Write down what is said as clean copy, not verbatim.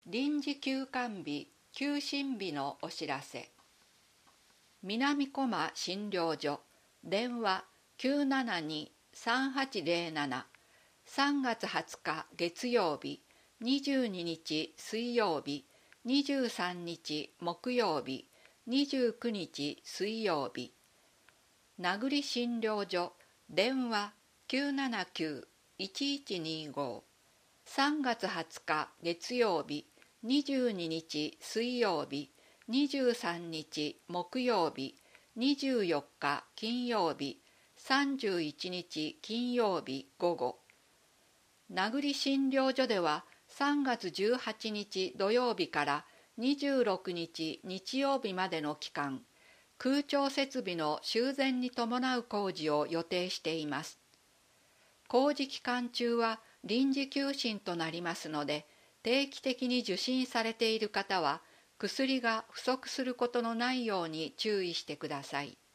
臨時休館日休診日のお知らせ。南駒診療所電話 972-3807 3月20日月曜日、22日水曜日、23日木曜日、29日水曜日。名栗診療所電話 979-1125 3月20日月曜日、22日水曜日、23日木曜日、24日金曜日、31日金曜日午後。名栗診療所では3月18日土曜日から26日日曜日までの期間、空調設備の修繕に伴う工事を予定しています。工事期間中は臨時休診となりますので、定期的に受診されている方は薬が不足することのないように注意してください。